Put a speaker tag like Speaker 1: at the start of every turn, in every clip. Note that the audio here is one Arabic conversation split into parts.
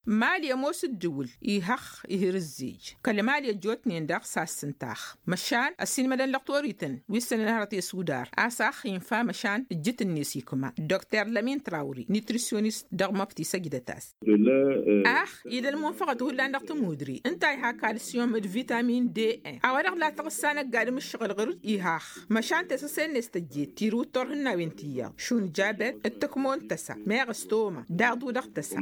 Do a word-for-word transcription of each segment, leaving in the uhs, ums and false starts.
Speaker 1: مالي موس الدول إيهخ إهرزيج كلمالي جوتني نداق ساس سنتاخ مشان السينما دن لقطوريتن ويسن نهرتي سودار آساخ ينفا مشان جت النسيكما دكتور لمين تراوري نيتريسيونيست دغمبتي سجدتاس أخ إذا المنفقة هو اللي عندك تمودري أنت هاي كالسيوم الفيتامين دي إن أورق لا تغسانك قاعد مش شغل غير إيهاخ مشان تسسن نستجيت تيرو تورهنا وينتيا شون جابت التكمون تسا ميغستوما داغدو دغ تسا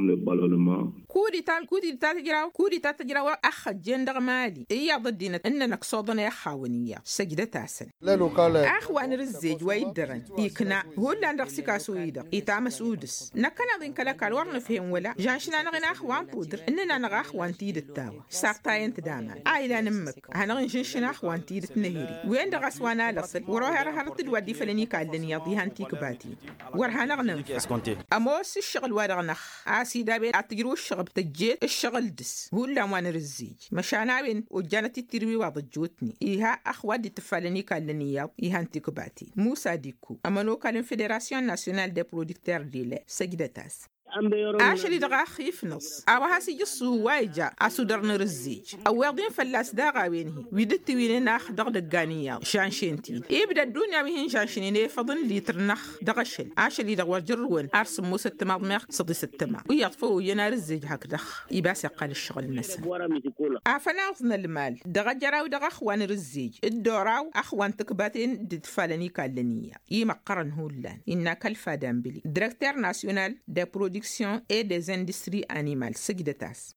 Speaker 1: كودي تال كودي تال تجراو كودي تال تجراو أخ جندغ مالي إيا ضدينا إننا كصودنا يا خاونية سجدتاسن أخوان رزيج ويدرن يكنا هو اللي عندك سكاسو يدا يتعمل سودس نكنا ضين كلا كالور نفهم ولا جانشنا نغنا أخوان بودر إننا نغا أخوان تيد التاوى ساقطاين تداما عائلة نمك هنغن جنشنا أخوان تيد النهيري وين دغسوانا لصل وروها رهارة الودي فلني كالدن يضيها انتيك باتي ورهانا غننفع أموس الشغل وارغنخ عاسي دابين أتجرو الشغل بتجيت الشغل دس هو اللي وان رزيج مشانا وين وجانتي تروي وضجوتني إيها أخوان دي تفلني كالدن يض إيها انتيك باتي موسى ديكو أمانو كان فيدراسيون ناسيونال دي برودكتير ديلي سجدتاس عاشري دغا خيف نص أو هاسي جسو وايجا أسودر نرزيج أو واضين فلاس داغا وينهي ويدت وين ناخ دغ دقانيا شانشينتي يبدا الدنيا وين شانشيني فضن لي ترنخ دغشل عاشري دغ وجرون أرس موسى التماض ميخ صدي ستما ويطفو ينار الزيج هك دخ يباس يقال الشغل نسا عفنا أغزنا المال دغا جراو دغا أخوان رزيج الدوراو أخوان تكباتين دتفالني كالنية يمقرن هولان إنا كالفادان بلي ديريكتور ناسيونال دي برودكسيون et des industries animales سجدتاس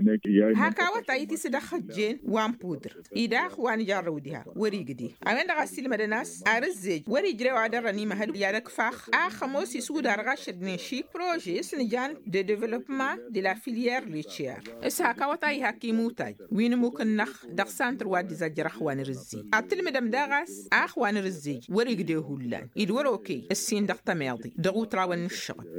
Speaker 1: هكا وطايتي سدخل جين وان بودر إداخ وان جارودها وريقدي أمين دغا السلمة دناس أرزيج وري جريو عدراني مهدو يارك فاخ آخموسي سودا رغاشد نشيك بروجي سنجان دي ديفلوبمان دي لا فيليير ليتشير إس هكا وطاي هكي موتاي وين موكن نخ دغ سانتر وادي زجرخ وان رزي أبتل مدام داغاس آخ وان رزيج وريقدي هولان إدور أوكي السين دغ تماضي دغو تراوان الشغل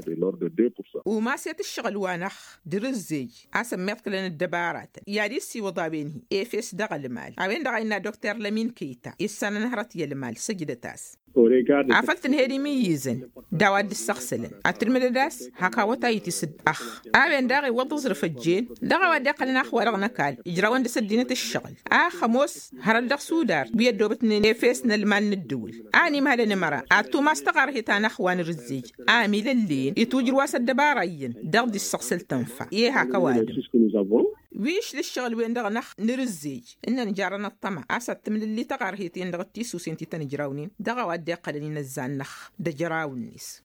Speaker 1: وما سيت الشغل وانخ درزيج أسم ميتكلن الدبارات ياريسي وضابينه إيفيس دغ المال عوين دغينا دكتور لمين كيتا إسانا نهرت يلمال سجدتاس عفلتن هيري ميزن داواد السخسلن أترمدداس هكا وطايتي سد أخ عوين داغي وضوز رفجين دغا وداقلنا أخ ورغنا كال إجراوان دي سدينة الشغل آخ موس هرال دغ سودار بيدوبتن إيفيس نلمان ندول آني مهلا نمرا أتو ما استغار هيتان أخوان رزيج آمي للين يتوجر واسا الدبارين دغ دي السخسل تنفع إيه هكا وادم ويش للشغل وين دغ نخ نرزيج إننا نجارنا الطمع أسد من اللي تغار هيتين دغ تيسو سنتي تنجراونين دغا ودي قلنين الزان نخ دجراون نيس